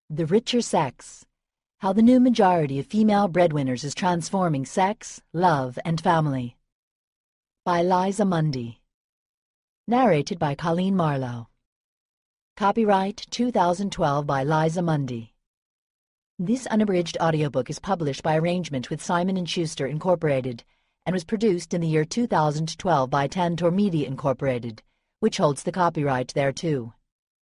The Richer Sex: How the New Majority of Female Breadwinners is Transforming Sex, Love, and Family. By Liza Mundy. Narrated by Colleen Marlowe. Copyright 2012 by Liza Mundy. This unabridged audiobook is published by arrangement with Simon & Schuster, Incorporated, and was produced in the year 2012 by Tantor Media, Incorporated, which holds the copyright thereto.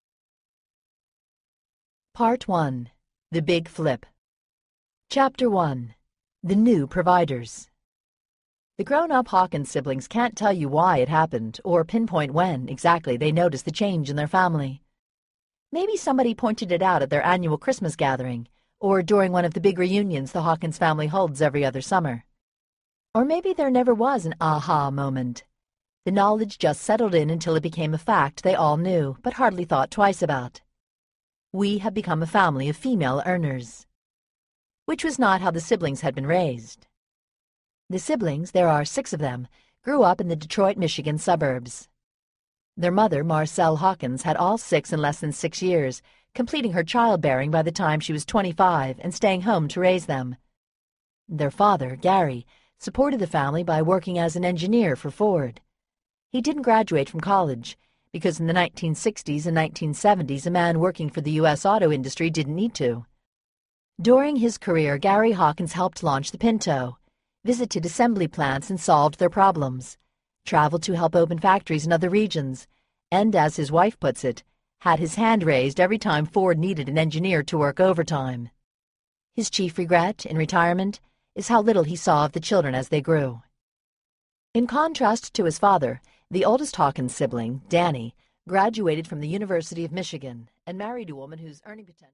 Part 1. The Big Flip. Chapter 1. The New Providers. The grown-up Hawkins siblings can't tell you why it happened, or pinpoint when, exactly, they noticed the change in their family. Maybe somebody pointed it out at their annual Christmas gathering, or during one of the big reunions the Hawkins family holds every other summer. Or maybe there never was an aha moment. The knowledge just settled in until it became a fact they all knew, but hardly thought twice about. We have become a family of female earners. Which was not how the siblings had been raised. The siblings, there are 6 of them, grew up in the Detroit, Michigan suburbs. Their mother, Marcelle Hawkins, had all 6 in less than 6 years, completing her childbearing by the time she was 25 and staying home to raise them. Their father, Gary, supported the family by working as an engineer for Ford. He didn't graduate from college, because in the 1960s and 1970s a man working for the U.S. auto industry didn't need to. During his career, Gary Hawkins helped launch the Pinto, visited assembly plants and solved their problems, traveled to help open factories in other regions, and, as his wife puts it, had his hand raised every time Ford needed an engineer to work overtime. His chief regret, in retirement, is how little he saw of the children as they grew. In contrast to his father, the oldest Hawkins sibling, Danny, graduated from the University of Michigan and married a woman whose earning potential